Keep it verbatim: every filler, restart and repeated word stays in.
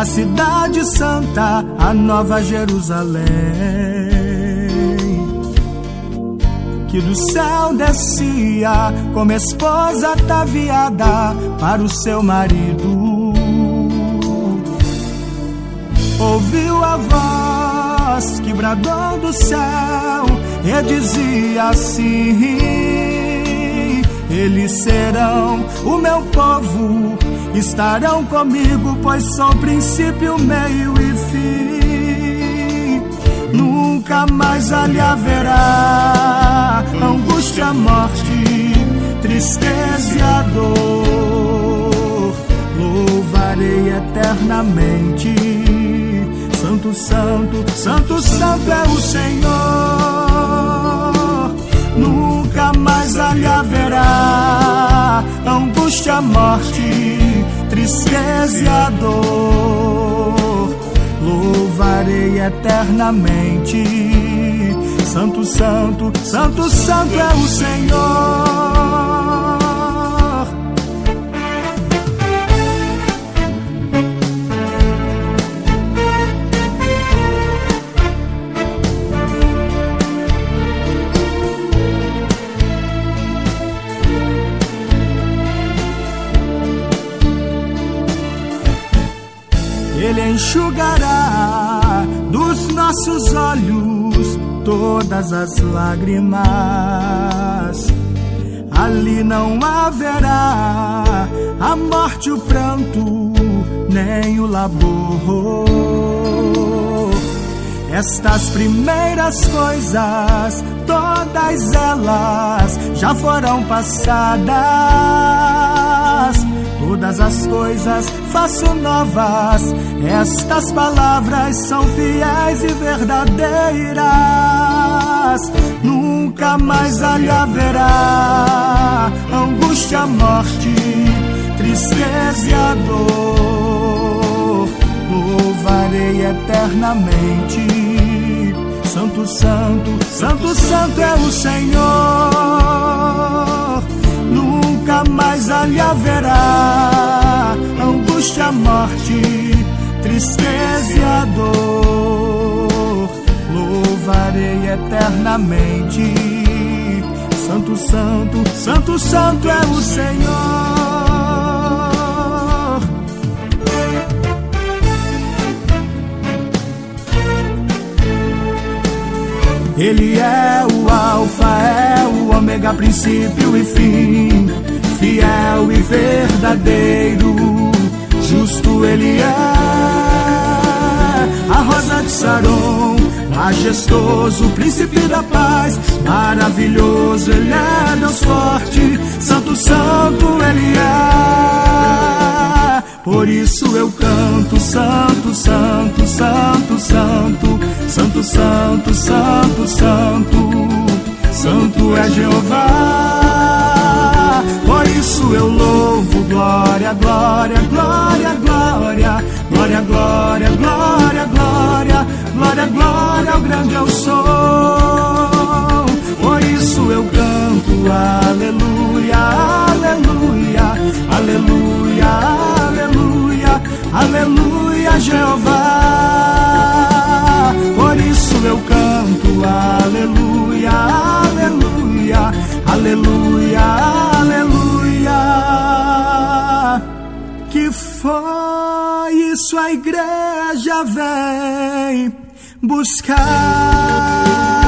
a cidade santa, a nova Jerusalém, que do céu descia como esposa ataviada para o seu marido. Ouviu a voz que bradou do céu e dizia assim: eles serão o meu povo, estarão comigo, pois sou princípio, meio e fim. Nunca mais ali haverá angústia, morte, tristeza e a dor. Louvarei eternamente. Santo, santo, santo, santo é o Senhor. Nunca mais ali haverá angústia, morte, tristeza e a dor. Louvarei eternamente. Santo, santo, santo, santo é o Senhor. Ele enxugará dos nossos olhos todas as lágrimas. Ali não haverá a morte, o pranto, nem o labor. Estas primeiras coisas, todas elas já foram passadas. Todas as coisas faço novas, estas palavras são fiéis e verdadeiras. Nunca mais ali haverá angústia, morte, tristeza e a dor. Louvarei eternamente. Santo, santo, santo, santo é o Senhor. Nunca mais ali haverá angústia, morte, tristeza e a dor. Louvarei eternamente. Santo, santo, santo, santo é o Senhor. Ele é o alfa, é o ômega, princípio e fim, fiel e verdadeiro, justo ele é, a rosa de Saron, majestoso, príncipe da paz, maravilhoso, ele é Deus forte, santo, santo ele é. Por isso eu canto, santo, santo, santo, santo, santo, santo, santo, santo, santo é Jeová. Por isso eu louvo, glória, glória, glória, glória, glória, glória, glória, glória, glória, glória, ao grande eu sou. Por isso eu canto, aleluia, aleluia, aleluia, aleluia, aleluia, Jeová. Por isso eu canto, aleluia, aleluia, aleluia, aleluia. Que foi isso a igreja vem buscar.